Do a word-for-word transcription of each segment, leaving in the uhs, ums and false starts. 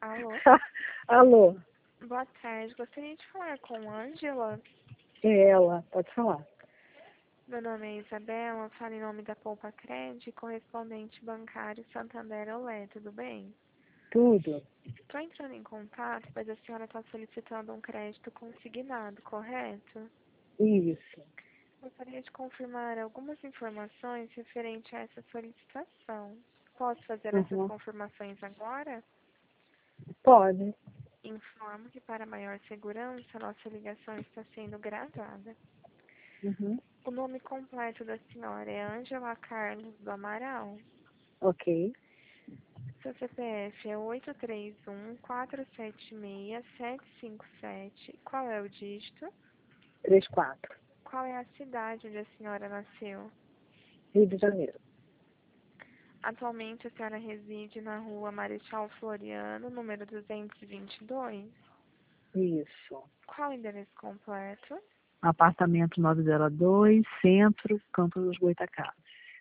Alô? Alô, Boa tarde. Gostaria de falar com Ângela. é ela, pode falar. Meu nome é Isabela, falo em nome da Poupa Cred, correspondente bancário Santander Olé, tudo bem? Tudo? Estou entrando em contato, pois a senhora está solicitando um crédito consignado, correto? Isso. Gostaria de confirmar algumas informações referente a essa solicitação. Posso fazer essas Uhum. confirmações agora? Pode. Informo que, para maior segurança, nossa ligação está sendo gravada. Uhum. O nome completo da senhora é Ângela Carlos do Amaral. Ok. Seu C P F é oito três um, quatro sete seis, sete cinco sete. Qual é o dígito? Três, quatro. Qual é a cidade onde a senhora nasceu? Rio de Janeiro. Atualmente a senhora reside na rua Marechal Floriano, número duzentos e vinte e dois. Isso. Qual o endereço completo? Apartamento nove zero dois, Centro, Campos dos Goytacazes.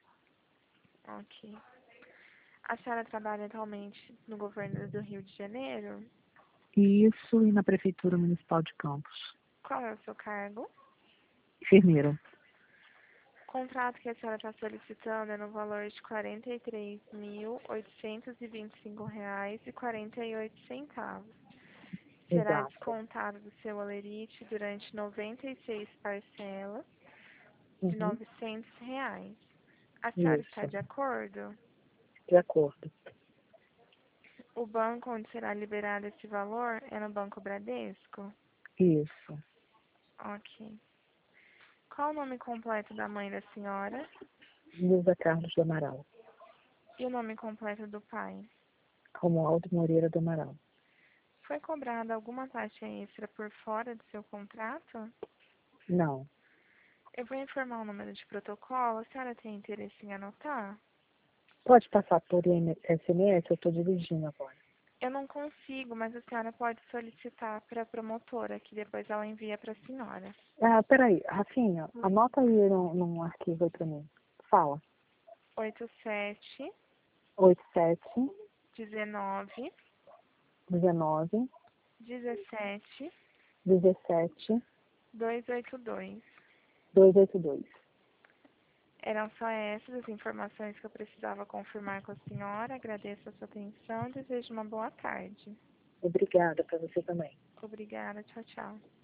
Ok. A senhora trabalha atualmente no governo do Rio de Janeiro? Isso, e na Prefeitura Municipal de Campos. Qual é o seu cargo? Enfermeira. O contrato que a senhora está solicitando é no valor de quarenta e três mil, oitocentos e vinte e cinco reais e quarenta e oito centavos. Será Exato. descontado do seu alerite durante noventa e seis parcelas de Uhum. novecentos reais. A senhora está Isso. de acordo? De acordo. O banco onde será liberado esse valor é no Banco Bradesco? Isso. Ok. Qual o nome completo da mãe da senhora Lusa Carlos do Amaral. e o nome completo do pai? Romualdo Moreira do Amaral. Foi cobrada alguma taxa extra por fora do seu contrato? Não. Eu vou informar o número de protocolo. A senhora tem interesse em anotar? Pode passar por S M S, eu estou dirigindo agora. Eu não consigo, mas a senhora pode solicitar para a promotora, que depois ela envia para a senhora. Ah, peraí, Rafinha, anota aí num, num arquivo aí pra mim. Fala. oito sete oito sete dezenove dezenove dezessete dezessete duzentos e oitenta e dois. duzentos e oitenta e dois. Eram só essas as informações que eu precisava confirmar com a senhora. Agradeço a sua atenção e desejo uma boa tarde. Obrigada para você também. Obrigada. Tchau, tchau.